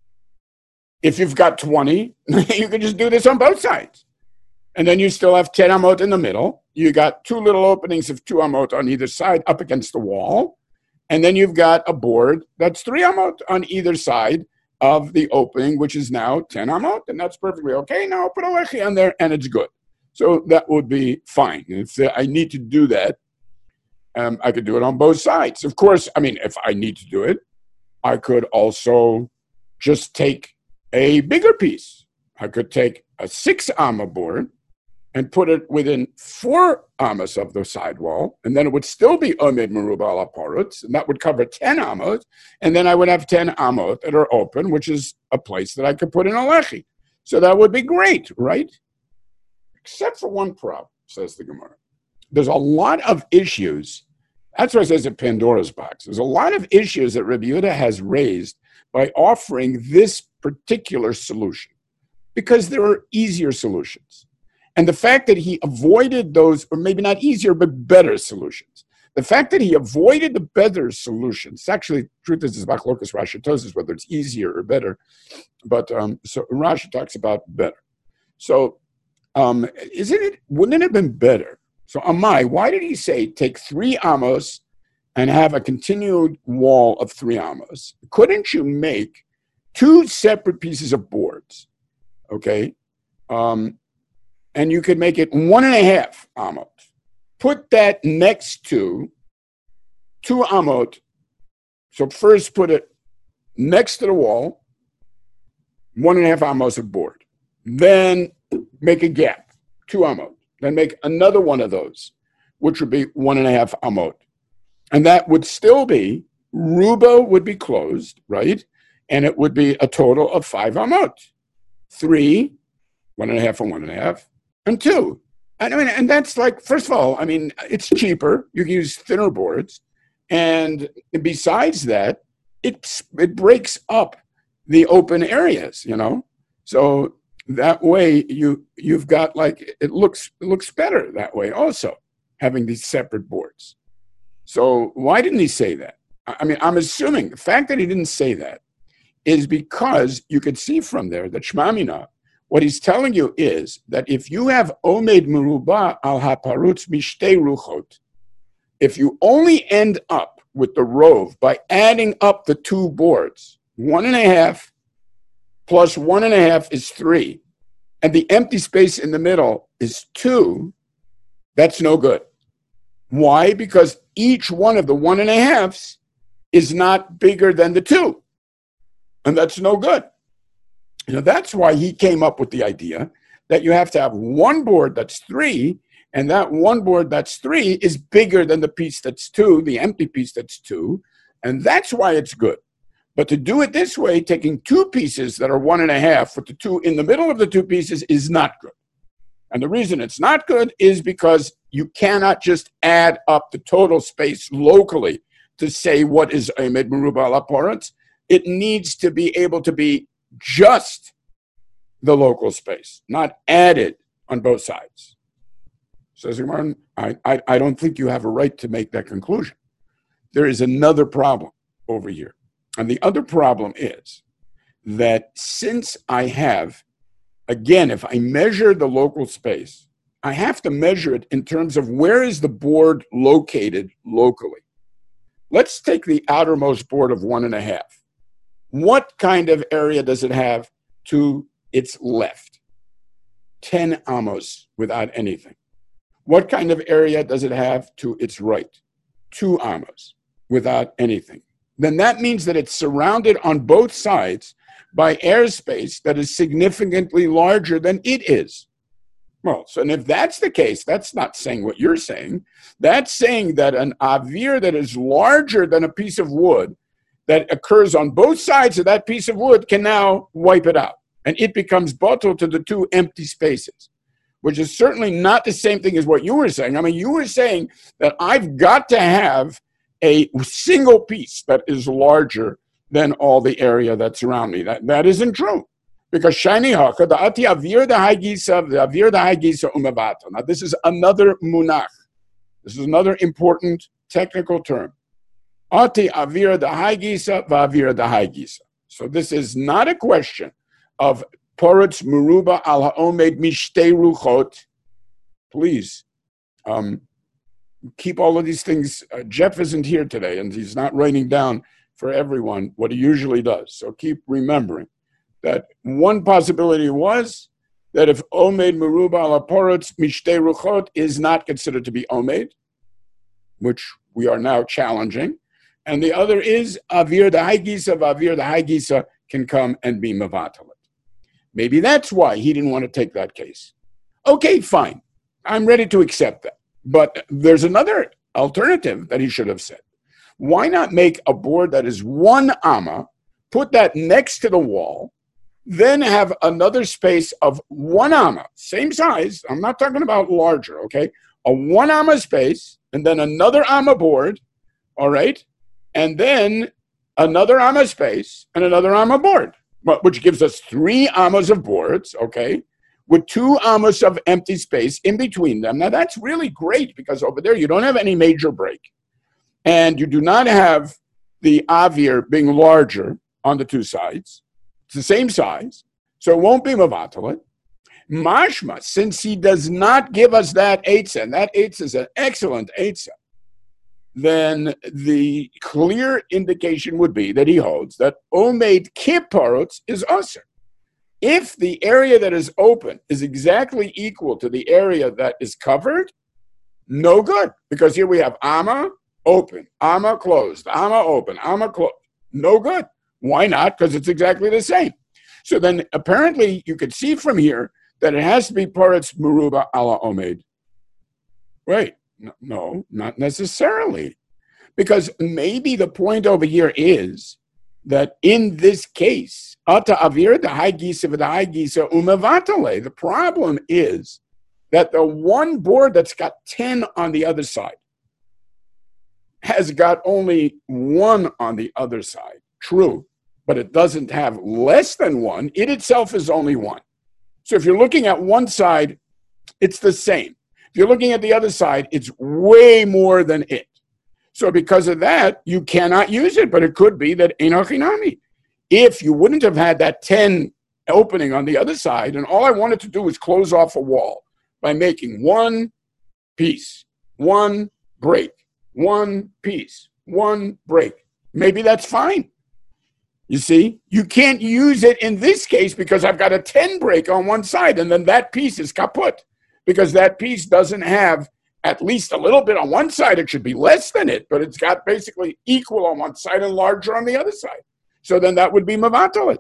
If you've got twenty, you could just do this on both sides. And then you still have ten amot in the middle. You got two little openings of two amot on either side up against the wall. And then you've got a board that's three amot on either side of the opening, which is now ten amot. And that's perfectly okay. Now I'll put a lechia on there and it's good. So that would be fine. If I need to do that, um, I could do it on both sides. Of course, I mean, if I need to do it, I could also just take a bigger piece. I could take a six amma board and put it within four amas of the sidewall, and then it would still be omed meruba ala parutz, and that would cover ten amos, and then I would have ten amot that are open, which is a place that I could put in a lechi. So that would be great, right? Except for one problem, says the Gemara. There's a lot of issues. That's why it says a Pandora's box. There's a lot of issues that Rabbi Yehuda has raised by offering this particular solution, because there are easier solutions. And the fact that he avoided those, or maybe not easier, but better solutions. The fact that he avoided the better solutions, actually, truth is, is Machlokas Rashi Tosfos, whether it's easier or better. But um, so Rashi talks about better. So, Um, isn't it, wouldn't it have been better? So Amai, why did he say take three amos and have a continued wall of three amos? Couldn't you make two separate pieces of boards, okay? Um, and you could make it one and a half amot. Put that next to two amot. So first put it next to the wall, one and a half amos of board. Then make a gap, two amot. Then make another one of those, which would be one and a half amot. And that would still be, ruba would be closed, right? And it would be a total of five amot. Three, one and a half and one and a half, and two. And I mean, and that's like, first of all, I mean, it's cheaper. You can use thinner boards. And besides that, it, it breaks up the open areas, you know? So that way, you you've got like it looks it looks better that way. Also, having these separate boards. So why didn't he say that? I mean, I'm assuming the fact that he didn't say that is because you could see from there that Shema Mina, what he's telling you is that if you have omed meruba al haparutz mishtei ruchot, if you only end up with the rove by adding up the two boards, one and a half. Plus one and a half is three, and the empty space in the middle is two, that's no good. Why? Because each one of the one and a halves is not bigger than the two, and that's no good. You know, that's why he came up with the idea that you have to have one board that's three, and that one board that's three is bigger than the piece that's two, the empty piece that's two, and that's why it's good. But to do it this way, taking two pieces that are one and a half with the two in the middle of the two pieces is not good. And the reason it's not good is because you cannot just add up the total space locally to say what is Omed Meruba ala Poretz. It needs to be able to be just the local space, not added on both sides. Says Martin, I, I, I don't think you have a right to make that conclusion. There is another problem over here. And the other problem is that since I have, again, if I measure the local space, I have to measure it in terms of where is the board located locally. Let's take the outermost board of one and a half. What kind of area does it have to its left? ten amos without anything. What kind of area does it have to its right? Two amos without anything. Then that means that it's surrounded on both sides by airspace that is significantly larger than it is. Well, so and if that's the case, that's not saying what you're saying. That's saying that an avir that is larger than a piece of wood that occurs on both sides of that piece of wood can now wipe it out. And it becomes bottled to the two empty spaces, which is certainly not the same thing as what you were saying. I mean, you were saying that I've got to have a single piece that is larger than all the area that's around me. That, that isn't true. Because Shani Haka, the Ati Avir the Haigisa, the Avir the Haigisa Umavata. Now, this is another munach. This is another important technical term. Ati Avir the Haigisa, Vavir the Haigisa. So this is not a question of Poretz Meruba al Ha'omed Mishtei Ruchot. Please, um, keep all of these things. Uh, Jeff isn't here today, and he's not writing down for everyone what he usually does. So keep remembering that one possibility was that if Omed Meruba ala Poretz Mishtei Ruchot is not considered to be Omed, which we are now challenging, and the other is Avir the Haigisa, Avir the Haigisa can come and be Mevatalit. Maybe that's why he didn't want to take that case. Okay, fine. I'm ready to accept that. But there's another alternative that he should have said. Why not make a board that is one amma, put that next to the wall, then have another space of one amma, same size. I'm not talking about larger, okay? A one amma space, and then another amma board, all right? And then another amma space and another amma board, which gives us three ammas of boards, okay? With two ammas of empty space in between them. Now, that's really great because over there you don't have any major break. And you do not have the avir being larger on the two sides. It's the same size, so it won't be mevatalit. Mashma, since he does not give us that eitzah, and that eitzah is an excellent eitzah, then the clear indication would be that he holds that Omed Kipparotz is usher. If the area that is open is exactly equal to the area that is covered, no good, because here we have Amma open, Amma closed, Amma open, Amma closed. No good. Why not? Because it's exactly the same. So then apparently you could see from here that it has to be Poretz Meruba ala Omed. Wait, no, not necessarily. Because maybe the point over here is that in this case, Ata Avir the Haigisa the Haigisa Umavatale. The problem is that the one board that's got ten on the other side has got only one on the other side. True, but it doesn't have less than one. It itself is only one. So if you're looking at one side, it's the same. If you're looking at the other side, it's way more than it. So because of that, you cannot use it, but it could be that Enochinami. If you wouldn't have had that ten opening on the other side, and all I wanted to do was close off a wall by making one piece, one break, one piece, one break, maybe that's fine. You see, you can't use it in this case because I've got a ten break on one side, and then that piece is kaput because that piece doesn't have at least a little bit on one side. It should be less than it, but it's got basically equal on one side and larger on the other side. So then that would be mavatalit.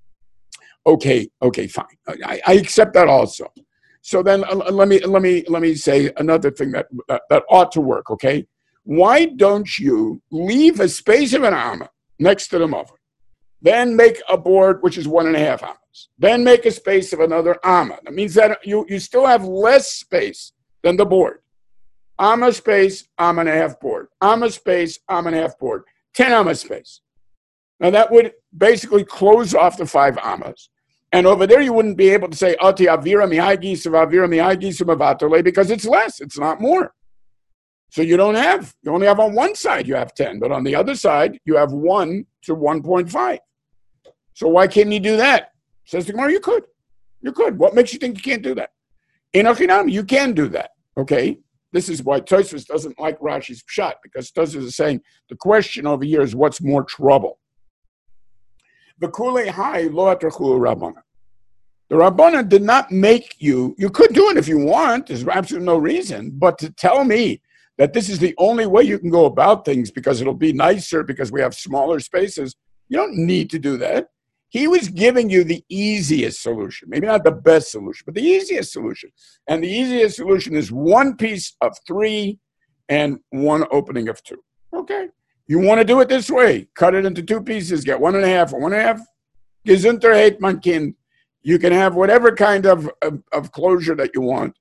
Okay, okay, fine. I, I accept that also. So then uh, let me let me let me say another thing that, that that ought to work. Okay, why don't you leave a space of an amma next to the mother? Then make a board which is one and a half amas. Then make a space of another amma. That means that you, you still have less space than the board. Amma space, amma and a half board. Amma space, amma and a half board. Ten amma space. Now that would basically close off the five ammas. And over there you wouldn't be able to say ati avira mihagis or avira mihagis mavatole because it's less, it's not more. So you don't have, you only have on one side you have ten, but on the other side you have one to one point five. So why can't you do that? Says the Gemara, you could. You could. What makes you think you can't do that? In Achinam, you can do that. Okay? This is why Tosfos doesn't like Rashi's pshat, because Tosfos is saying the question over here is what's more trouble. The Kulei Hai Lo Atrachulu Rabbana. The Rabbana did not make you, you could do it if you want, there's absolutely no reason, but to tell me that this is the only way you can go about things because it'll be nicer because we have smaller spaces, you don't need to do that. He was giving you the easiest solution, maybe not the best solution, but the easiest solution. And the easiest solution is one piece of three and one opening of two. Okay. You want to do it this way, cut it into two pieces, get one and a half, one and a half. Gesundheit heit man Kind. You can have whatever kind of, of, of closure that you want.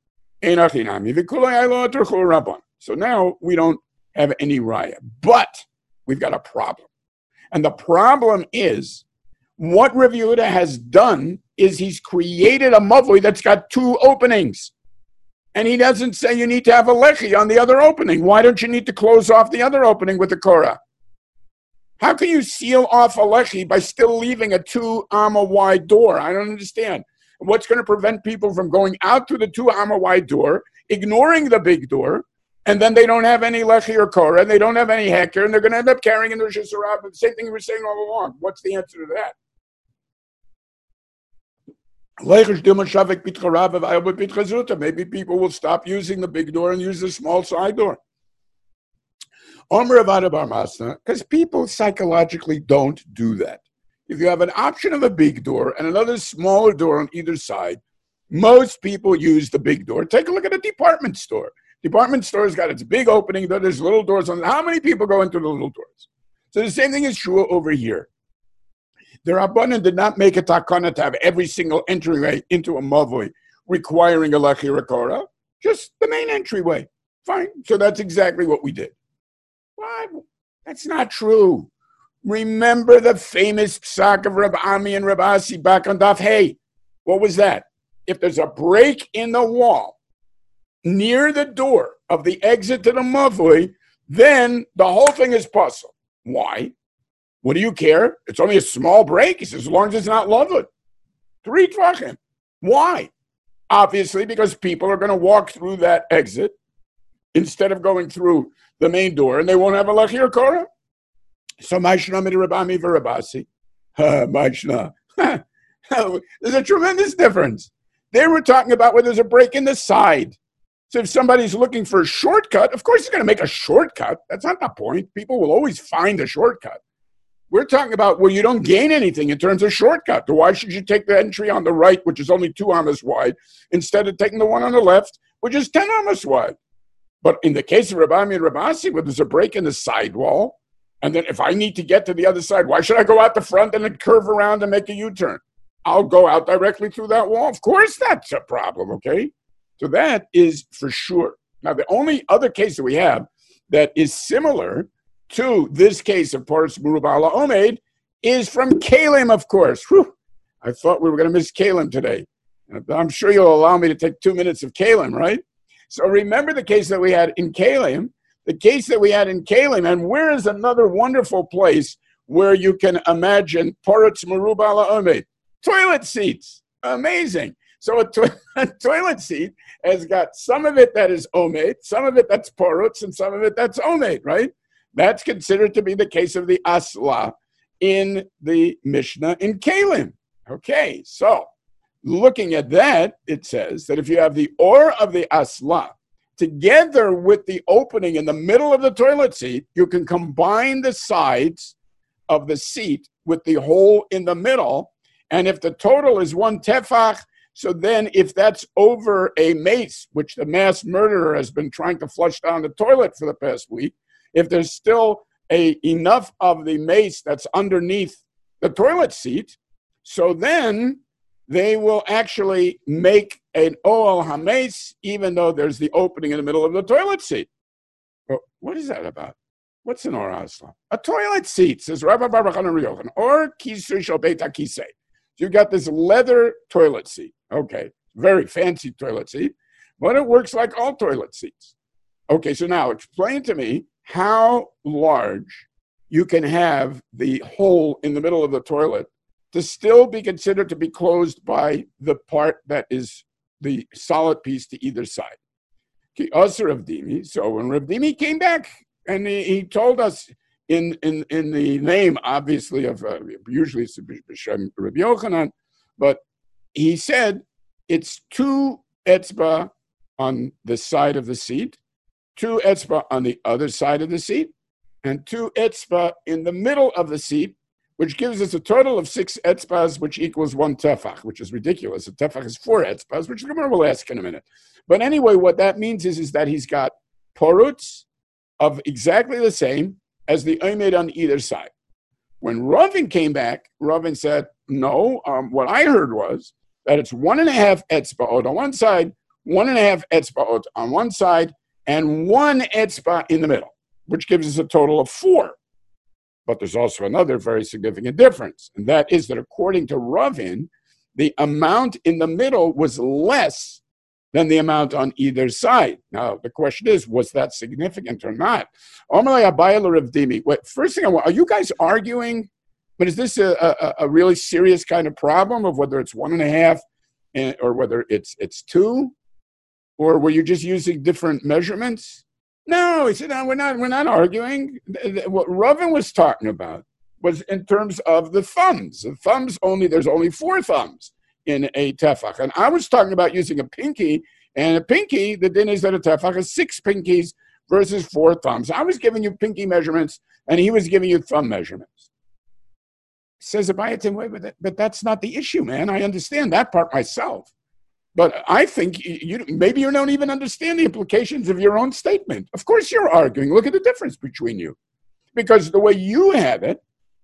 So now we don't have any raya. But we've got a problem. And the problem is, what Rav Yehuda has done is he's created a mavoi that's got two openings. And he doesn't say you need to have a lechi on the other opening. Why don't you need to close off the other opening with the korah? How can you seal off a lechi by still leaving a two amma wide door? I don't understand. What's going to prevent people from going out through the two amma wide door, ignoring the big door, and then they don't have any lechi or korah, and they don't have any heker, and they're going to end up carrying in the Rosh Hashanah. The same thing we were saying all along. What's the answer to that? Maybe people will stop using the big door and use the small side door. Because people psychologically don't do that. If you have an option of a big door and another smaller door on either side, most people use the big door. Take a look at a department store. Department store's got its big opening, there's little doors on it. How many people go into the little doors? So the same thing is true over here. The Rabbanan did not make a takana to have every single entryway into a mavoi requiring a lechi or a korah, just the main entryway. Fine. So that's exactly what we did. What? That's not true. Remember the famous psak of Reb Ami and Reb Asi back on Daf Hey. What was that? If there's a break in the wall near the door of the exit to the mavoi, then the whole thing is puzzle. Why? What do you care? It's only a small break. He says, as long as it's not lovely. Three tvachim. Why? Obviously, because people are going to walk through that exit instead of going through the main door, and they won't have a lechi or korah. So, Maishna mid Rabami v'Rabasi. Maishna. There's a tremendous difference. They were talking about where there's a break in the side. So if somebody's looking for a shortcut, of course he's going to make a shortcut. That's not the point. People will always find a shortcut. We're talking about where you don't gain anything in terms of shortcut. So why should you take the entry on the right, which is only two amas wide, instead of taking the one on the left, which is ten amas wide? But in the case of Rabbi and Rabasi, where there's a break in the sidewall, and then if I need to get to the other side, why should I go out the front and then curve around and make a U-turn? I'll go out directly through that wall. Of course that's a problem, okay? So that is for sure. Now, the only other case that we have that is similar to this case of Paras Merubah Ala Omed is from Kalim, of course. Whew. I thought we were going to miss Kalim today. I'm sure you'll allow me to take two minutes of Kalim, right? So remember the case that we had in Kalim, the case that we had in Kalim, and where is another wonderful place where you can imagine Paras Merubah Ala Omed? Toilet seats. Amazing. So a, to- a toilet seat has got some of it that is omed, some of it that's porutz, and some of it that's omed, right? That's considered to be the case of the asla in the Mishnah in Kalim. Okay, so looking at that, it says that if you have the or of the asla together with the opening in the middle of the toilet seat, you can combine the sides of the seat with the hole in the middle. And if the total is one tefach, so then if that's over a mace, which the mass murderer has been trying to flush down the toilet for the past week, if there's still a enough of the mace that's underneath the toilet seat, so then they will actually make an Oel Hametz, even though there's the opening in the middle of the toilet seat. But what is that about? What's an Or Asla? A toilet seat, says Rabbi Baruch Hanan Yochanan, or Kisui Shel Beit HaKisei. You got this leather toilet seat. Okay, very fancy toilet seat, but it works like all toilet seats. Okay, so now explain to me how large you can have the hole in the middle of the toilet to still be considered to be closed by the part that is the solid piece to either side. Also Rav Dimi. So when Rav Dimi came back and he, he told us in, in, in the name, obviously, of uh, usually it's B'Shem Rabbi Yochanan, but he said it's two etzba on the side of the seat, two etzba on the other side of the seat, and two etzba in the middle of the seat, which gives us a total of six etzbas, which equals one tefach, which is ridiculous. A tefach is four etzbas, which the Gemara will ask in a minute. But anyway, what that means is, is that he's got porutz of exactly the same as the omed on either side. When Ravin came back, Ravin said, no, um, what I heard was that it's one and a half etzbaot on one side, one and a half etzbaot on one side, and one etzba in the middle, which gives us a total of four. But there's also another very significant difference, and that is that according to Ravin, the amount in the middle was less than the amount on either side. Now, the question is, was that significant or not? Wait, first thing I want, are you guys arguing? But is this a, a, a really serious kind of problem of whether it's one and a half and, or whether it's it's two? Or were you just using different measurements? No, he said, no, we're not, we're not arguing. What Ravin was talking about was in terms of the thumbs. The thumbs only, there's only four thumbs in a tefach. And I was talking about using a pinky, and a pinky, the din is that a tefach is six pinkies versus four thumbs. I was giving you pinky measurements, and he was giving you thumb measurements. Says Abayatim, wait, but, but that's not the issue, man. I understand that part myself. But I think you maybe you don't even understand the implications of your own statement. Of course you're arguing. Look at the difference between you. Because the way you had it,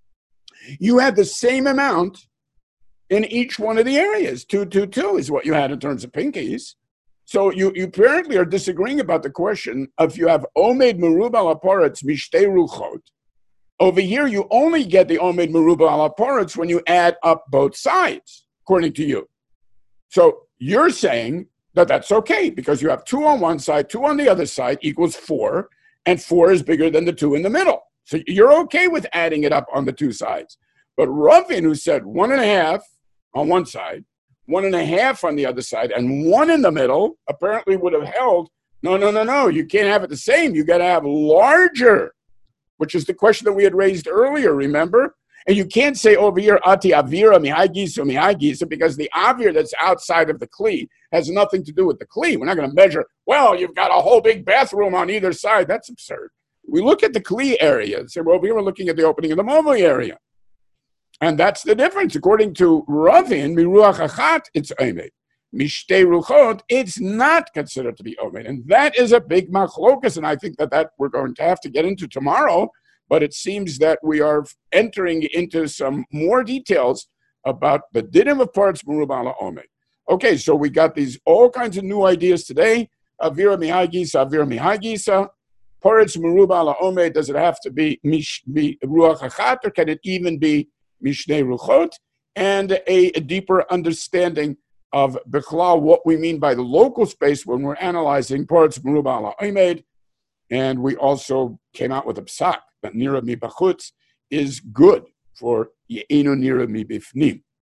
you had the same amount in each one of the areas. Two, two, two is what you had in terms of pinkies. So you, you apparently are disagreeing about the question of you have Omed Merubah al Aparetz Mishtei Ruchot. Over here, you only get the Omed Merubah al Aparetz when you add up both sides, according to you. So you're saying that that's okay because you have two on one side, two on the other side equals four, and four is bigger than the two in the middle. So you're okay with adding it up on the two sides. But Ravin, who said one and a half on one side, one and a half on the other side, and one in the middle, apparently would have held, no, no, no, no, you can't have it the same. You got to have larger, which is the question that we had raised earlier, remember? And you can't say over here, Ati Avira Mihai Gisa Mihai Gisa, because the Avir that's outside of the Kli has nothing to do with the Kli. We're not going to measure, well, you've got a whole big bathroom on either side. That's absurd. We look at the Kli area and say, well, we were looking at the opening of the Momo area. And that's the difference. According to Ravin, Miruach Achat, it's Omed. Mishtei Ruchot, it's not considered to be Omed. And that is a big machlokas, and I think that, that we're going to have to get into tomorrow. But it seems that we are entering into some more details about the dinim of parts merubah ala omed. Okay, so we got these all kinds of new ideas today. Avira mihai gisa, avira mihai gisa. Parts merubah ala omed, does it have to be mish, be ruach achat, or can it even be mishnei ruchot? And a, a deeper understanding of bichlal, what we mean by the local space when we're analyzing parts merubah ala omed. And we also came out with a psak that nira mi bachutz is good for ye'enu nira mi bifnim.